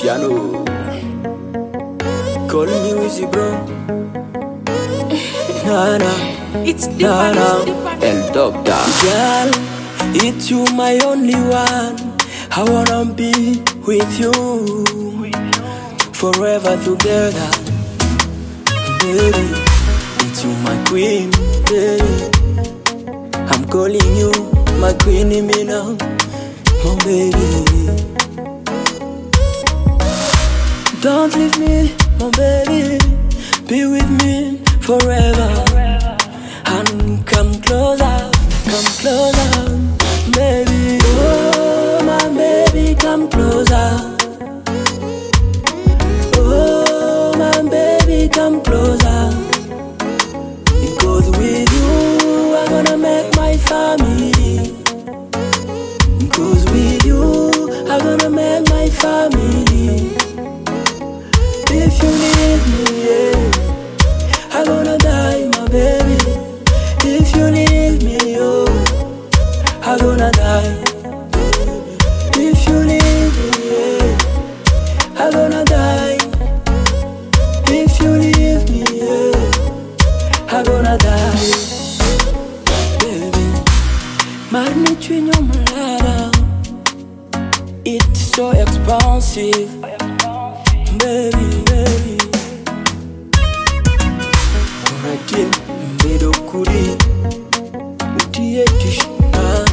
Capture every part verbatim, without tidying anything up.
piano. Call me Wizzy bro. Nah nah, It's the nah nah. one. El Doctor. Girl, it's you my only one. I wanna be with you forever together, baby. It's you my queen, baby. I'm calling you my queen, me now, my baby. Don't leave me, my baby. Be with me forever. And come closer, come closer, baby. Oh, my baby, come closer. Oh, my baby, come closer. Because with you, I'm gonna make my family. Because with you, I'm gonna make my family. If you leave me, yeah, I'm gonna die, my baby. If you leave me, oh, I'm gonna die. If you leave me, yeah, I'm gonna die. If you leave me, yeah, I'm gonna die, baby. Marni chwinyo malala. It's so expensive, baby, baby. Oratin mbedo kuri utie tishna.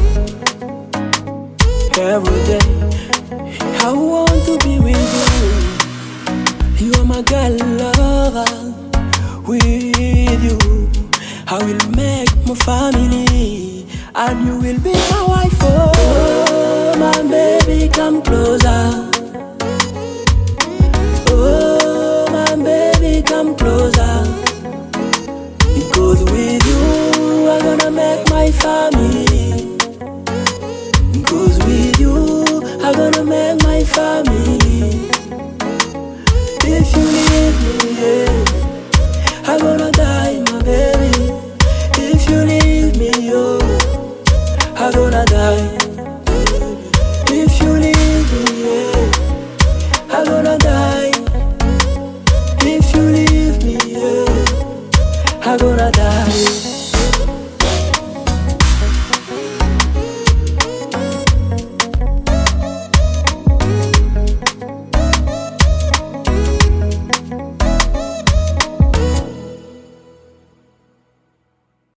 Every day I want to be with you. You are my girl lover. With you I will make my family, and you will be my wife. Oh, my baby, come closer. Oh, my baby, come closer. Because with you, I'm gonna make my family. Because with you, I'm gonna make my family. If you leave me, yeah, I'm gonna die, my baby. If you leave me, oh, I'm gonna die.